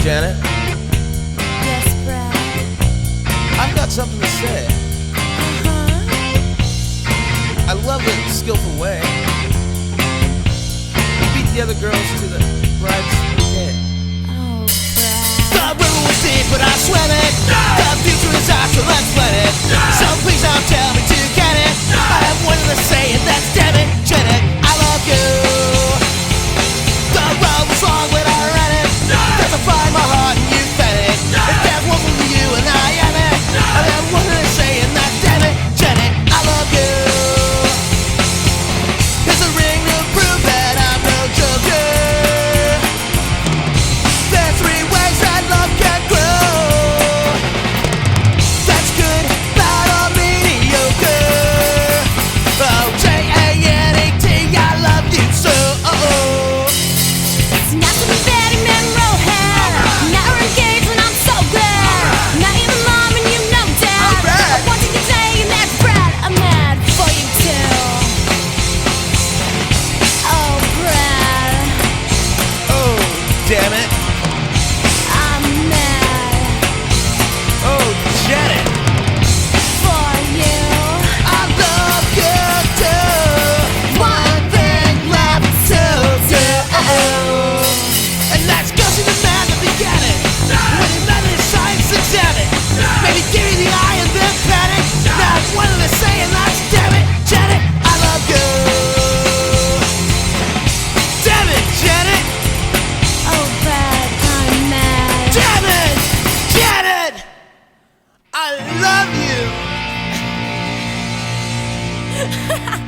Janet. Yes, Brad. I've got something to say. I love the skillful way you beat the other girls to the bride's bouquet. Oh, Brad. The river was deep, but I swam it. The future is ours, so let's let it. So please don't tell me to get it. I have one to say, and that's damn it, Janet. I love you. The road was long, but I ran it. There's a fire in my heart, and you fed it. If there's one for you, and I am it. I have one to say, and that's damn it, Janet. I love you. Here's a ring to prove that I'm no joker. There's three ways that love can grow. That's good, bad, or mediocre. Oh, Janet, I love you so. Not to be bad in Monroe hair. Now we're engaged and I'm so glad. Not even mom and you know dad. Alright. I want you to say and that's Brad. I'm mad for you too. Oh, Brad. Oh, damn it. I'm mad Oh, Janet. for you. I love you too. One thing left to do. And that's gushing the man that began it. When he met his science examine. Maybe give you the eye and then panic. Now it's one of the saying that's damn it, Janet. I love you. Damn it, Janet. Oh, Brad, I'm mad. Damn it, Janet. I love you.